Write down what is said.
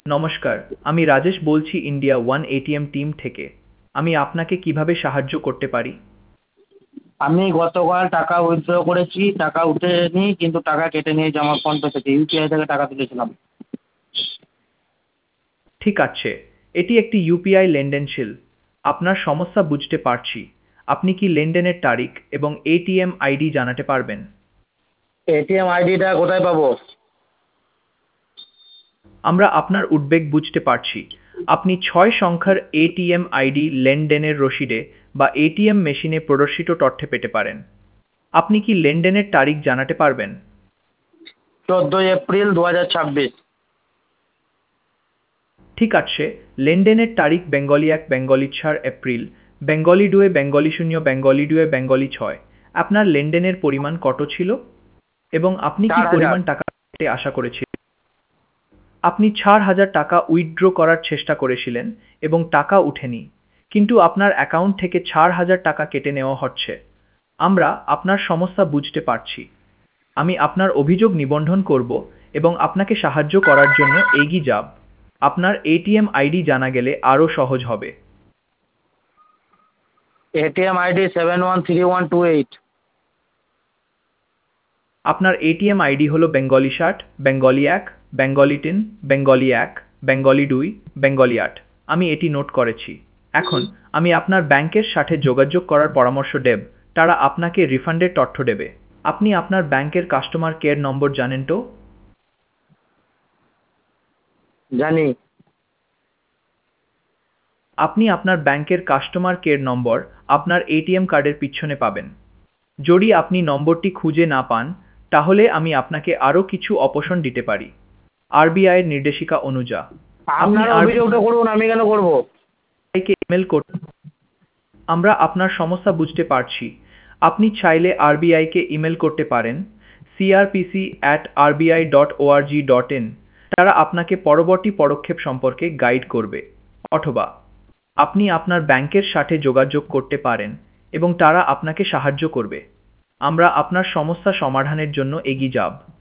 নমস্কার, আমি রাজেশ বলছি ইন্ডিয়া ওয়ান এটিএম টিম থেকে। আমি আপনাকে কিভাবে সাহায্য করতে পারি? আমি গতকাল টাকা উইথড্র করেছি, টাকা উঠেনি কিন্তু টাকা কেটে নিয়েছে আমার ফোনপে থেকে। ইউপিআই থেকে টাকা তুলেছিলাম। ঠিক আছে, এটি একটি ইউপিআই লেনদেনশীল। আপনার সমস্যা বুঝতে পারছি। আপনি কি লেনদেনের তারিখ এবং এটিএম আইডি জানাতে পারবেন? এটিএম আইডিটা কোথায় পাবো? আমরা আপনার উদ্বেগ বুঝতে পারছি। আপনি ৬ সংখ্যার এটিএম আইডি লেনদেনের রসিদে বা এটিএম মেশিনে প্রদর্শিত তথ্যে পেতে পারেন। আপনি কি লেনদেনের তারিখ জানাতে পারবেন? 14 এপ্রিল 2026। ঠিক আছে, লেনদেনের তারিখ বেঙ্গলি ১, বেঙ্গলি ৪ এপ্রিল, বেঙ্গলি ২, বেঙ্গলি ০, বেঙ্গলি ২, বেঙ্গলি ৬। আপনার লেনদেনের পরিমাণ কত ছিল এবং আপনি কি 4,000। পরিমাণ টাকা পেতে আশা করেছিলেন? আপনি ৪,০০০ টাকা উইথড্র করার চেষ্টা করেছিলেন এবং টাকা উঠেনি, কিন্তু আপনার অ্যাকাউন্ট থেকে ৪,০০০ টাকা কেটে নেওয়া হচ্ছে। আমরা আপনার সমস্যা বুঝতে পারছি। আমি আপনার অভিযোগ নিবন্ধন করব এবং আপনাকে সাহায্য করার জন্য এগিয়ে যাব। আপনার এটিএম আইডি জানা গেলে আরও সহজ হবে। ATM ID 713128। আপনার এটিএম আইডি হলো বেঙ্গলি ৬০, বেঙ্গলি ১, বেঙ্গলি ৩, বেঙ্গলি ১, বেঙ্গলি ২, বেঙ্গলি ৮। আমি এটি নোট করেছি। এখন আমি আপনার ব্যাংকের সাথে যোগাযোগ করার পরামর্শ দেব। তারা আপনাকে রিফান্ডের তথ্য দেবে। আপনি আপনার ব্যাংকের কাস্টমার কেয়ার নম্বর জানেন তো? জানি। আপনি আপনার ব্যাংকের কাস্টমার কেয়ার নম্বর আপনার এটিএম কার্ডের পিছনে পাবেন। যদি আপনি নম্বরটি খুঁজে না পান, তাহলে আমি আপনাকে আরও কিছু অপশন দিতে পারি। আরবিআইয়ের নির্দেশিকা অনুযায়ী আপনি আপনারা অভিযোগটা করুন, আমি কেন করব? আরবিআইকে ইমেল করতে। আমরা আপনার সমস্যা বুঝতে পারছি। আপনি চাইলে আরবিআইকে ইমেল করতে পারেন crpc@rbi.org.in। তারা আপনাকে পরবর্তী পদক্ষেপ সম্পর্কে গাইড করবে। অথবা আপনি আপনার ব্যাংকের সাথে যোগাযোগ করতে পারেন এবং তারা আপনাকে সাহায্য করবে। আমরা আপনার সমস্যা সমাধানের জন্য এগিয়ে যাব।